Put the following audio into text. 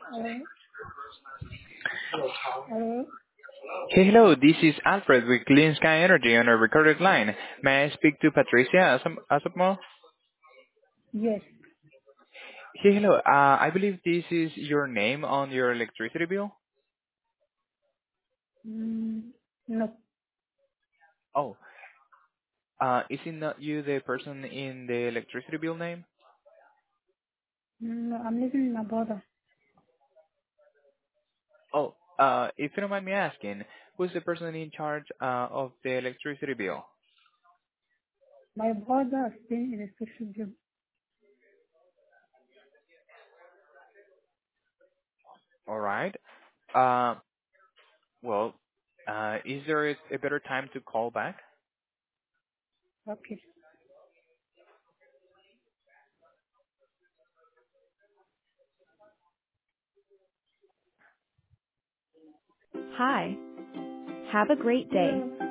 Hello. Hello. Hey, hello, this is Alfred with Clean Sky Energy on a recorded line. May I speak to Patricia Asapmo? Yes. Hey, hello, I believe this is your name on your electricity bill? No. Oh, is it not you, the person in the electricity bill name? No, I'm living in my brother. Oh, if you don't mind me asking, who's the person in charge of the electricity bill? My brother has been in a social job. All right. Uh, well, is there a better time to call back? Okay. Hi. Have a great day. Hello.